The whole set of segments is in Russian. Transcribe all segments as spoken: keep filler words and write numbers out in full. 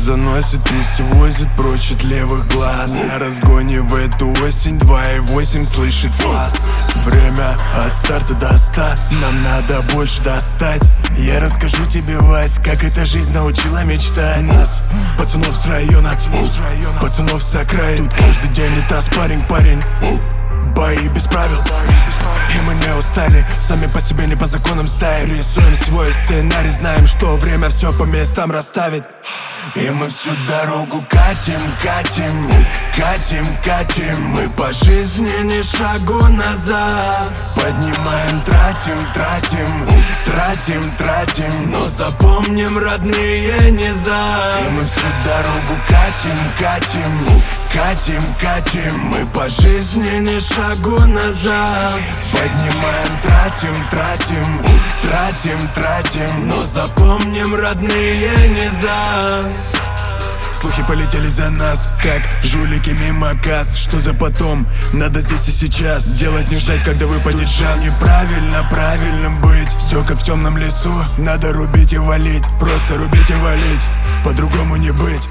заносит, пусть увозит прочь от левых глаз. На разгоне в эту осень два и восемь слышит фас. Время от старта до ста, нам надо больше достать. Я расскажу тебе, Вась, как эта жизнь научила мечтать. Нас, пацанов с района, пацанов с окраин. Тут каждый день это спарринг, парень. Бои без правил, и мы не устали. Сами по себе, не по законам стаи. Рисуем свой сценарий, знаем, что время все по местам расставит. И мы всю дорогу катим, катим, катим, катим. Мы по жизни ни шагу назад. Поднимаем, тратим, тратим, тратим, тратим. Но запомним, родные, не за. И мы всю дорогу катим, катим, катим, катим. Мы по жизни ни шагу назад. Поднимаем, тратим, тратим, тратим, тратим. Но запомним, родные, не за. Слухи полетели за нас, как жулики мимо касс. Что за потом? Надо здесь и сейчас делать, не ждать, когда выпадет шанс. Неправильно, правильным быть, все как в темном лесу. Надо рубить и валить, просто рубить и валить, по-другому не быть.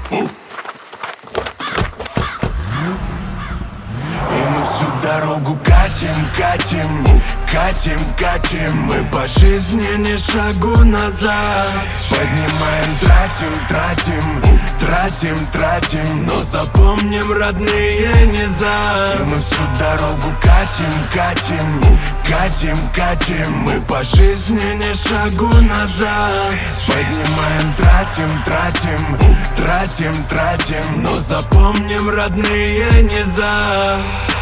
Всю дорогу катим, катим, катим, катим. Мы по жизни ни шагу назад. Поднимаем, тратим, тратим, тратим, тратим. Но запомним, родные, не за. И мы всю дорогу катим, катим, катим, катим. Мы по жизни ни шагу назад. Поднимаем, тратим, тратим, тратим, тратим. Но запомним, родные, не за.